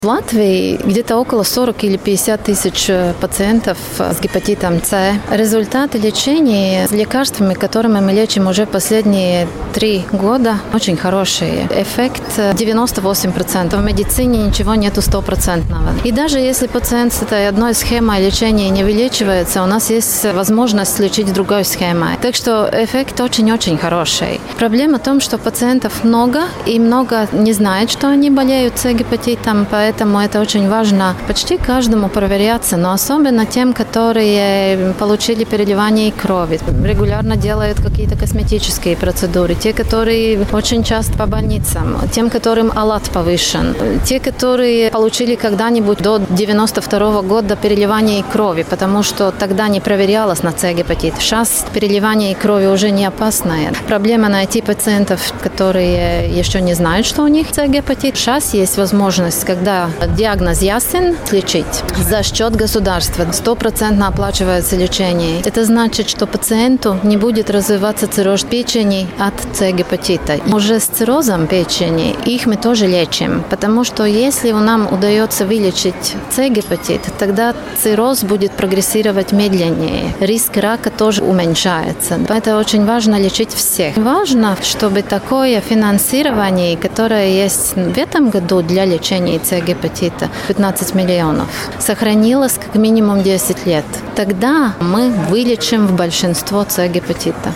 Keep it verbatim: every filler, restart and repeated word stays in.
В Латвии где-то около сорок или пятьдесят тысяч пациентов с гепатитом С. Результаты лечения с лекарствами, которыми мы лечим уже последние три года, очень хорошие. Эффект девяносто восемь процентов. В медицине ничего нету стопроцентного. И даже если пациент с этой одной схемой лечения не вылечивается, у нас есть возможность лечить другой схемой. Так что эффект очень-очень хороший. Проблема в том, что пациентов много, и много не знают, что они болеют С-гепатитом, поэтому Поэтому это очень важно почти каждому проверяться, но особенно тем, которые получили переливание крови, регулярно делают какие-то косметические процедуры, те, которые очень часто по больницам, тем, которым АЛАТ повышен, те, которые получили когда-нибудь до девяносто второго года переливание крови, потому что тогда не проверялось на С-гепатит. Сейчас переливание крови уже не опасное. Проблема найти пациентов, которые еще не знают, что у них С-гепатит. Сейчас есть возможность, когда диагноз ясен, лечить. За счет государства стопроцентно оплачивается лечение. Это значит, что пациенту не будет развиваться цирроз печени от С-гепатита. Уже с циррозом печени их мы тоже лечим, потому что если нам удается вылечить С-гепатит, тогда цирроз будет прогрессировать медленнее. Риск рака тоже уменьшается. Это очень важно лечить всех. Важно, чтобы такое финансирование, которое есть в этом году для лечения С-гепатита, пятнадцать миллионов, сохранилось как минимум десять лет. Тогда мы вылечим в большинство С-гепатита.